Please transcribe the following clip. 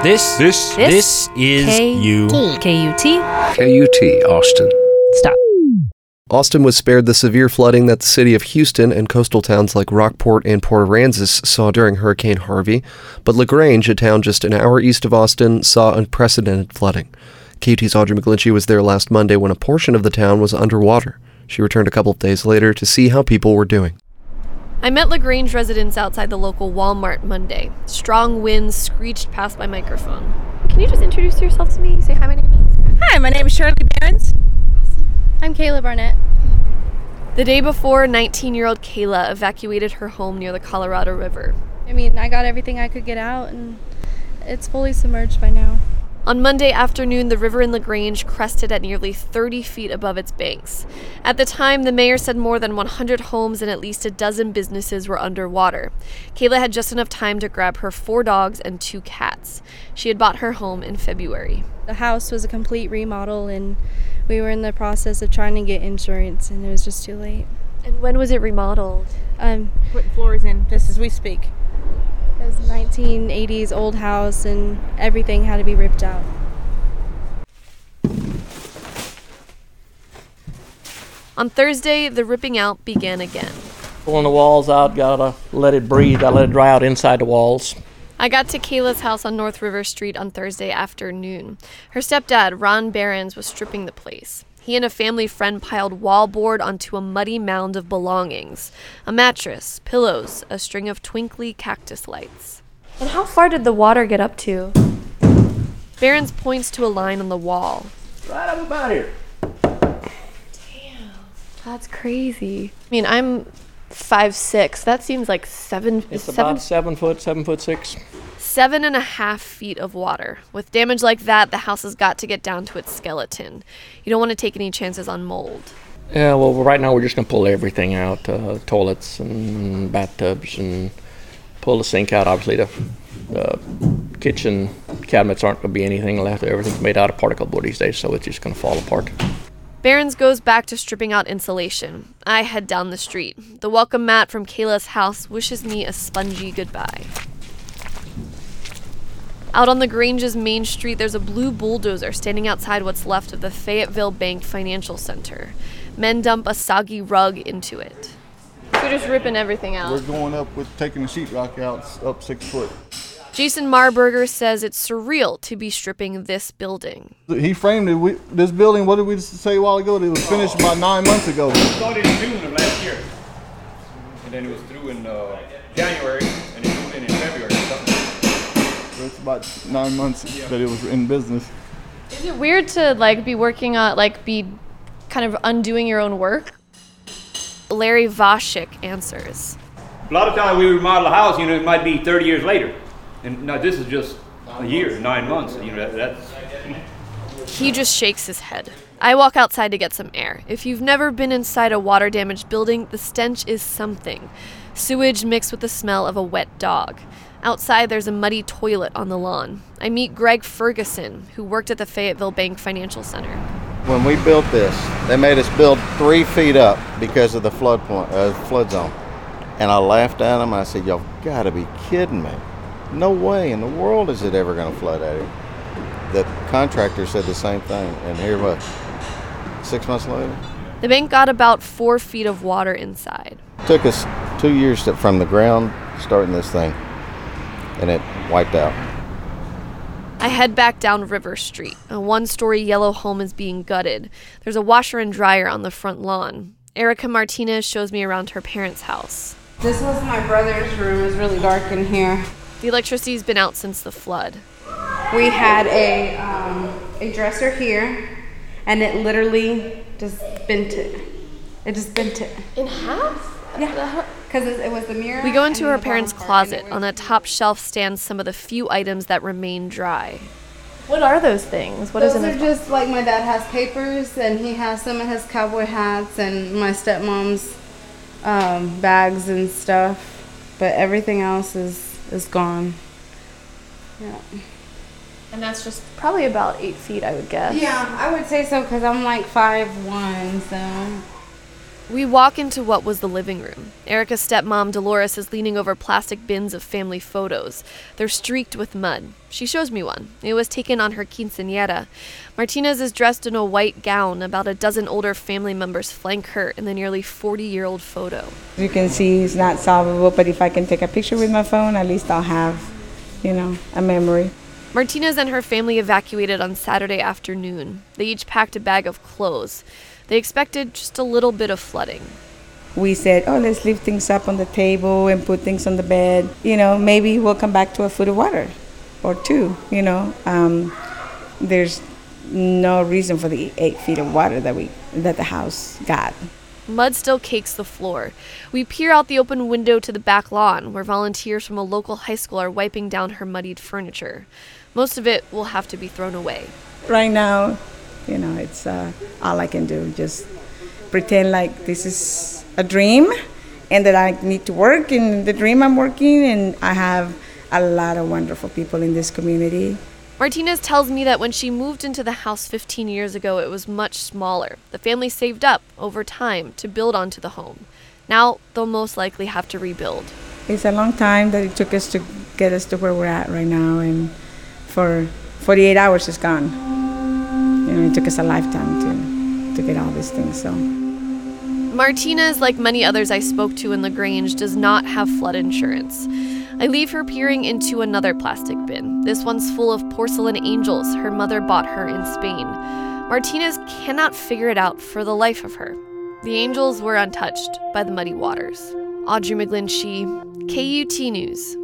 This is you. KUT. KUT, Austin. Stop. Austin was spared the severe flooding that the city of Houston and coastal towns like Rockport and Port Aransas saw during Hurricane Harvey, but LaGrange, a town just an hour east of Austin, saw unprecedented flooding. KUT's Audrey McGlinchey was there last Monday when a portion of the town was underwater. She returned a couple of days later to see how people were doing. I met LaGrange residents outside the local Walmart Monday. Strong winds screeched past my microphone. Can you just introduce yourself to me? Say hi, my name is? Hi, my name is Shirley Behrens. I'm Kayla Barnett. The day before, 19-year-old Kayla evacuated her home near the Colorado River. I mean, I got everything I could get out, and it's fully submerged by now. On Monday afternoon, the river in LaGrange crested at nearly 30 feet above its banks. At the time, the mayor said more than 100 homes and at least a dozen businesses were underwater. Kayla had just enough time to grab her 4 dogs and 2 cats. She had bought her home in February. The house was a complete remodel, and we were in the process of trying to get insurance, and it was just too late. And when was it remodeled? Putting floors in just as we speak. It was a 1980s old house, and everything had to be ripped out. On Thursday, the ripping out began again. Pulling the walls out, gotta let it breathe, gotta let it dry out inside the walls. I got to Kayla's house on North River Street on Thursday afternoon. Her stepdad, Ron Behrens, was stripping the place. He and a family friend piled wallboard onto a muddy mound of belongings. A mattress, pillows, a string of twinkly cactus lights. And how far did the water get up to? Behrens points to a line on the wall. Right up about here. Damn, that's crazy. I mean, I'm 5'6". That seems like About 7 foot, 7'6". 7.5 feet of water. With damage like that, the house has got to get down to its skeleton. You don't want to take any chances on mold. Yeah, well, right now we're just gonna pull everything out, toilets and bathtubs, and pull the sink out. Obviously, the kitchen cabinets aren't gonna be anything left. Everything's made out of particle board these days, so it's just gonna fall apart. Behrens goes back to stripping out insulation. I head down the street. The welcome mat from Kayla's house wishes me a spongy goodbye. Out on LaGrange's main street, there's a blue bulldozer standing outside what's left of the Fayetteville Bank Financial Center. Men dump a soggy rug into it. We're just ripping everything out. We're going up with taking the sheetrock out up 6 foot. Jason Marburger says it's surreal to be stripping this building. He framed it. This building, what did we say a while ago? It was finished about 9 months ago. It started in June of last year. And then it was through in January, and it moved in February or something. So it's about 9 months that it was in business. Is it weird to be working on, be kind of undoing your own work? Larry Voshik answers. A lot of times we remodel a house, it might be 30 years later. And now this is just a year, 9 months. That's. He just shakes his head. I walk outside to get some air. If you've never been inside a water-damaged building, the stench is something. Sewage mixed with the smell of a wet dog. Outside, there's a muddy toilet on the lawn. I meet Greg Ferguson, who worked at the Fayetteville Bank Financial Center. When we built this, they made us build 3 feet up because of the flood zone. And I laughed at them. I said, y'all gotta be kidding me. No way in the world is it ever gonna flood out here. The contractor said the same thing. And here, 6 months later? The bank got about 4 feet of water inside. Took us 2 years from the ground starting this thing. And it wiped out. I head back down River Street. A 1-story yellow home is being gutted. There's a washer and dryer on the front lawn. Erica Martinez shows me around her parents' house. This was my brother's room. It's really dark in here. The electricity's been out since the flood. We had a dresser here, and it literally just bent it. It just bent it. In half? Yeah, because it was the mirror. We go into her parents' closet. On the top shelf stands some of the few items that remain dry. What are those things? Those are just my dad has papers, and he has some of his cowboy hats and my stepmom's bags and stuff. But everything else is gone. Yeah. And that's just probably about 8 feet, I would guess. Yeah, I would say so because I'm 5'1", so. We walk into what was the living room. Erica's stepmom, Dolores, is leaning over plastic bins of family photos. They're streaked with mud. She shows me one. It was taken on her quinceañera. Martinez is dressed in a white gown. About a dozen older family members flank her in the nearly 40-year-old photo. You can see it's not solvable, but if I can take a picture with my phone, at least I'll have, a memory. Martinez and her family evacuated on Saturday afternoon. They each packed a bag of clothes. They expected just a little bit of flooding. We said, let's leave things up on the table and put things on the bed. Maybe we'll come back to a foot of water or two, There's no reason for the 8 feet of water that the house got. Mud still cakes the floor. We peer out the open window to the back lawn, where volunteers from a local high school are wiping down her muddied furniture. Most of it will have to be thrown away. Right now, it's all I can do. Just pretend like this is a dream and that I need to work in the dream I'm working, and I have a lot of wonderful people in this community. Martinez tells me that when she moved into the house 15 years ago, it was much smaller. The family saved up over time to build onto the home. Now, they'll most likely have to rebuild. It's a long time that it took us to get us to where we're at right now, and for 48 hours it's gone. It took us a lifetime to get all these things, so. Martinez, like many others I spoke to in LaGrange, does not have flood insurance. I leave her peering into another plastic bin. This one's full of porcelain angels her mother bought her in Spain. Martinez cannot figure it out for the life of her. The angels were untouched by the muddy waters. Audrey McGlinchey, KUT News.